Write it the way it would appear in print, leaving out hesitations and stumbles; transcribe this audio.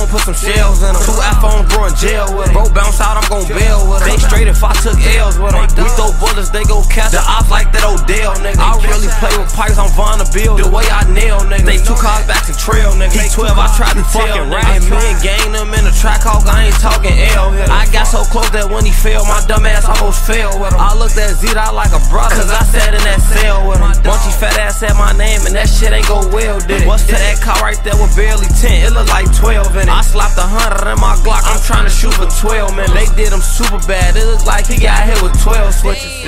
gon' put some shells in them. 2 iPhones, bro, in jail with them. Bro, bounce out, I'm gon' bail with them. They straight if I took L's with them. We throw bullets, they go catch the ops like that Odell, nigga. I really play with pipes, I'm Von the Bill. The way I nail, nigga. They 2 cars back to trail, nigga. He 12, I tried to tell, nigga. And me and gang them in the track hawk, I ain't talking L here. I got so close that when he fell, my dumb ass almost fell with him. I looked at Zeta like a brother, cause I sat in that cell with him. Bunchy fat ass said my name and that shit ain't go well, did it? What's to that car right there with barely 10? It look like 12 in it. I slapped 100 in my Glock, I'm trying to shoot for 12 minutes. They did him super bad, it look like he got hit with 12 switches.